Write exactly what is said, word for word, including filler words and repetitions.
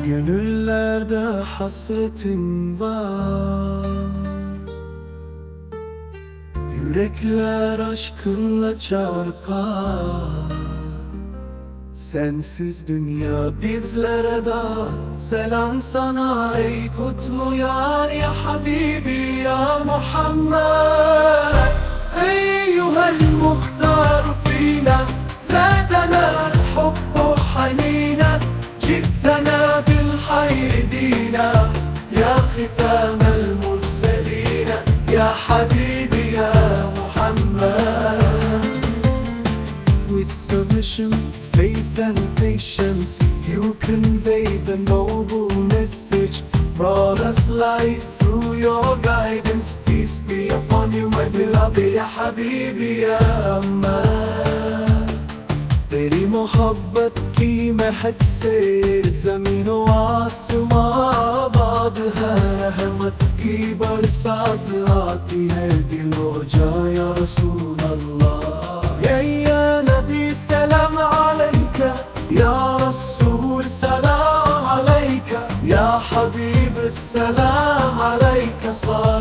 Gönüllerde hasretin var, yürekler aşkınla çarpar. Sensiz dünya bizlere dar, selam sana ey kutlu yar. Ya Habibi ya Muhammed, eyyuhel muhtar fina, zâdena hubbu hanina, cittena bil hayri dina, ya khitamel murselina, ya Habibi ya Muhammed. With submission, faith and patience, you conveyed the noble message, brought us light through your guidance. Peace be upon you, my beloved, ya Habibi ya Ammar. तेरी मोहब्बत की महक से ज़मीन व आसमां आबाद है। रहमत की बरसात आती है दिलो जा या रसूल अल्लाह। या नबी सलाम अलैका, या रसूल सलाम अलैका, या हबीब सलाम अलैका।